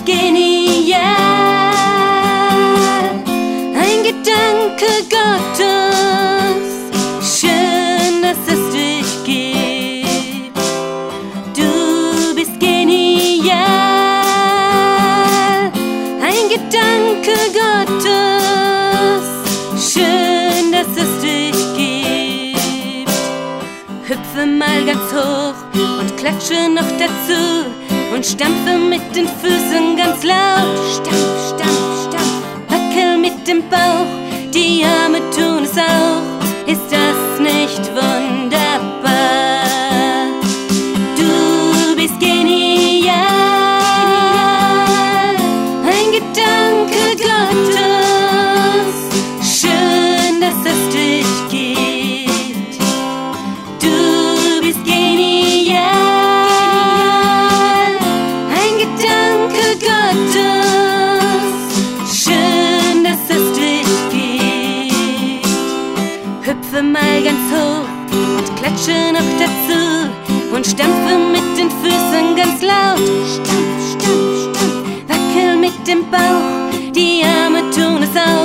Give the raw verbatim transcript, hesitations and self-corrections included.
genial, ein Gedanke Gottes, schön, dass es dich gibt. Du bist genial, ein Gedanke Gottes, schön, dass es dich gibt. Hüpfe mal ganz hoch und klatsche noch dazu und stampfe mit den Füßen ganz laut. Stampf, stampf, stampf. Wackel mit dem Bauch, die Arme tun es auch. Ist das nicht wunderbar? Du bist genial, ein Gedanke Gottes, schön, dass es dich gibt. Du bist genial, ein Gedanke Gottes, schön, dass es dich gibt. Hüpfe mal ganz hoch und klatsche noch dazu und stampfe mit den Füßen ganz laut. Stampf, stampf, stampf. Wackel mit dem Bauch, die Arme tun es auch.